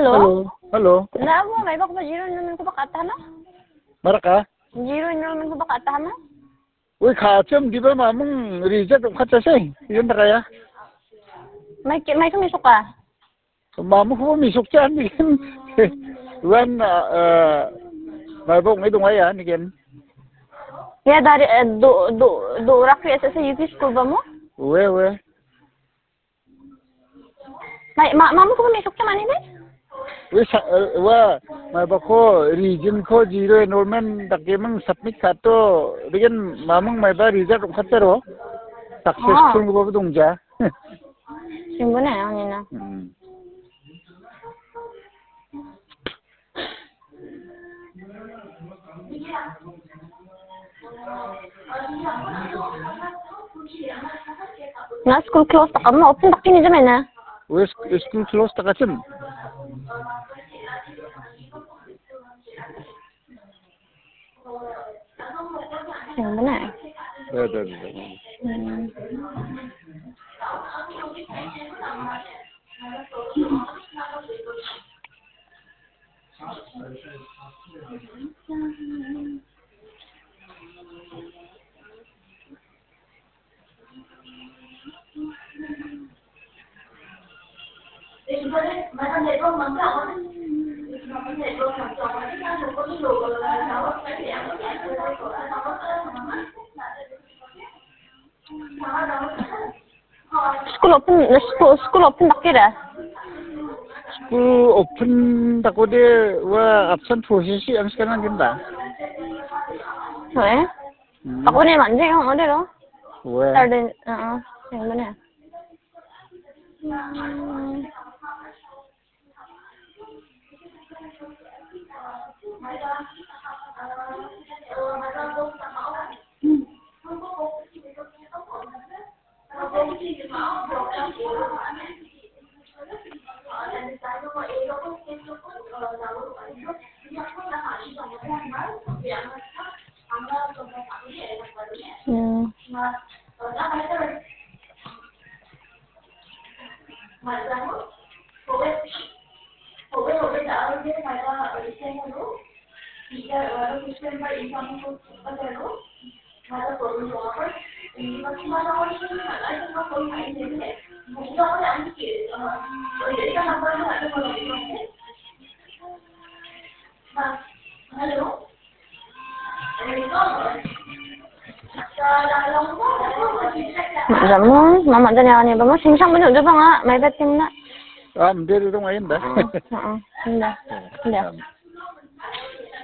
Halo? Halo, halo. Na mo, may baka ba zero enrollment ko ba katahan mo? Maraka? Zero enrollment ko ba katahan mo? Uy, kacem di ba mamong Rizat ang katsasay? Yun na kaya? May kumisok ka? Mamong ko misok dyan. Wan, mabong may dungaya, nigen. Ya, dari, do rakri sa UP school ba mo? Uwe. Mamo ko kumisok ka man, hindi? Uy, mabang ko, region ko, zero enrollment, dakimang submit ka to. Diyan, mamong may ba Rizat ang katsaro? Successful ko ba dungja? Singgo na, ano na. Na school close ta ka mo, open tak kini jaman na. Uy, school close ta kacem. Singgo na. Da. School open tak kira. School open tako de wa absent posisi ang sekarang genda. So ako ni manje yung order oh. Wa. Started, yung mana? Ramon, mama dan yang ni, mama singsang betul juga nggak, may betin na. Hindi rin ngayon da. Hindi.